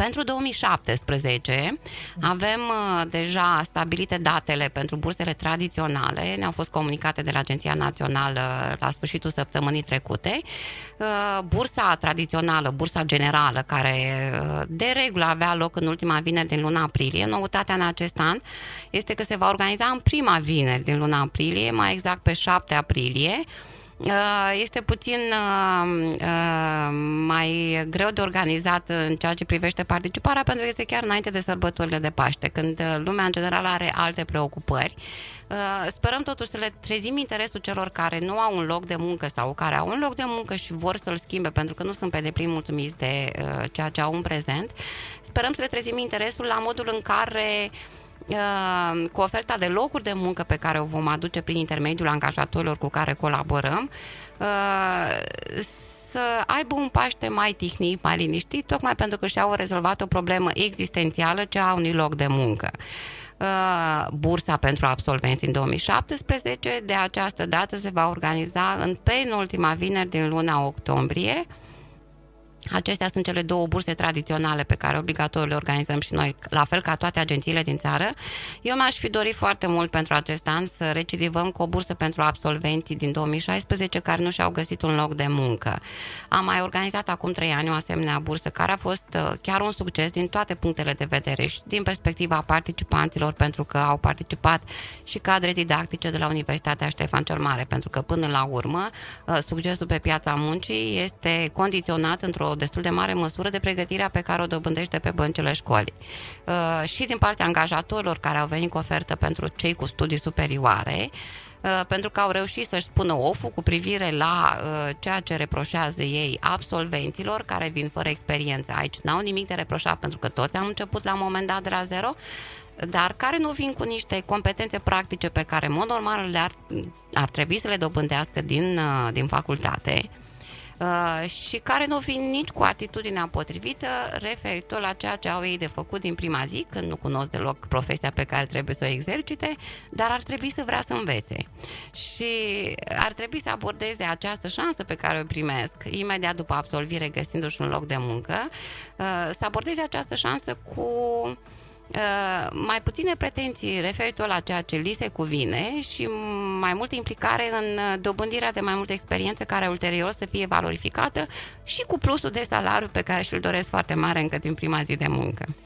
Pentru 2017 avem deja stabilite datele pentru bursele tradiționale, ne-au fost comunicate de la Agenția Națională la sfârșitul săptămânii trecute. Bursa tradițională, bursa generală, care de regulă avea loc în ultima vineri din luna aprilie, noutatea în acest an este că se va organiza în prima vineri din luna aprilie, mai exact pe 7 aprilie. Este puțin mai greu de organizat în ceea ce privește participarea, pentru că este chiar înainte de sărbătorile de Paște, când lumea în general are alte preocupări. Sperăm totuși să le trezim interesul celor care nu au un loc de muncă sau care au un loc de muncă și vor să-l schimbe pentru că nu sunt pe deplin mulțumiți de ceea ce au în prezent. Sperăm să le trezim interesul la modul în care cu oferta de locuri de muncă pe care o vom aduce prin intermediul angajatorilor cu care colaborăm, să aibă un Paște mai tihnit, mai liniștit, tocmai pentru că și-au rezolvat o problemă existențială, cea a unui loc de muncă. Bursa pentru absolvenți în 2017, de această dată se va organiza în penultima vineri din luna octombrie. Acestea sunt cele două burse tradiționale pe care obligatoriu le organizăm și noi, la fel ca toate agențiile din țară. Eu mi-aș fi dorit foarte mult pentru acest an să recidivăm cu o bursă pentru absolvenții din 2016 care nu și-au găsit un loc de muncă. Am mai organizat acum 3 ani o asemenea bursă care a fost chiar un succes din toate punctele de vedere și din perspectiva participanților, pentru că au participat și cadre didactice de la Universitatea Ștefan cel Mare, pentru că până la urmă succesul pe piața muncii este condiționat într-o destul de mare măsură de pregătirea pe care o dobândește pe băncile școlii. Și din partea angajatorilor care au venit cu ofertă pentru cei cu studii superioare, pentru că au reușit să-și spună oful cu privire la ceea ce reproșează ei absolvenților care vin fără experiență. Aici n-au nimic de reproșat pentru că toți am început la un moment dat de la zero, dar care nu vin cu niște competențe practice pe care, în mod normal, ar trebui să le dobândească din facultate. Și care nu vin nici cu atitudinea potrivită referitor la ceea ce au ei de făcut din prima zi, când nu cunosc deloc profesia pe care trebuie să o exercite, dar ar trebui să vrea să învețe. Și ar trebui să abordeze această șansă pe care o primesc imediat după absolvire, găsindu-și un loc de muncă, să abordeze această șansă cu mai puține pretenții referitor la ceea ce li se cuvine și mai multă implicare în dobândirea de mai multă experiență care ulterior să fie valorificată și cu plusul de salariu pe care și-l doresc foarte mare încă din prima zi de muncă.